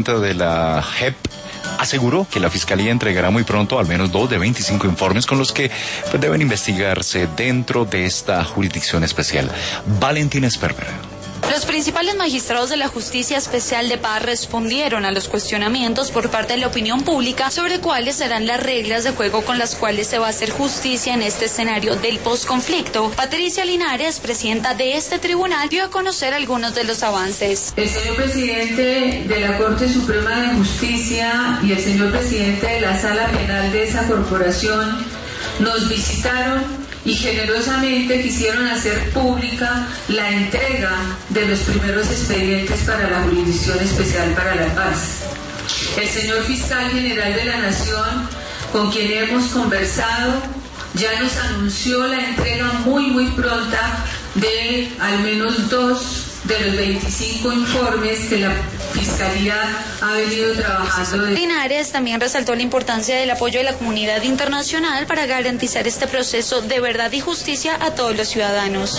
De la JEP aseguró que la Fiscalía entregará muy pronto al menos 2 de 25 informes con los que deben investigarse dentro de esta jurisdicción especial. Valentina Sperber. Los principales magistrados de la Justicia Especial de Paz respondieron a los cuestionamientos por parte de la opinión pública sobre cuáles serán las reglas de juego con las cuales se va a hacer justicia en este escenario del posconflicto. Patricia Linares, presidenta de este tribunal, dio a conocer algunos de los avances. El señor presidente de la Corte Suprema de Justicia y el señor presidente de la Sala Penal de esa corporación nos visitaron y generosamente quisieron hacer pública la entrega de los primeros expedientes para la Jurisdicción Especial para la Paz. El señor Fiscal General de la Nación, con quien hemos conversado, ya nos anunció la entrega muy pronta de al menos 2 de los 25 informes que la Fiscalía ha venido trabajando. Linares también resaltó la importancia del apoyo de la comunidad internacional para garantizar este proceso de verdad y justicia a todos los ciudadanos.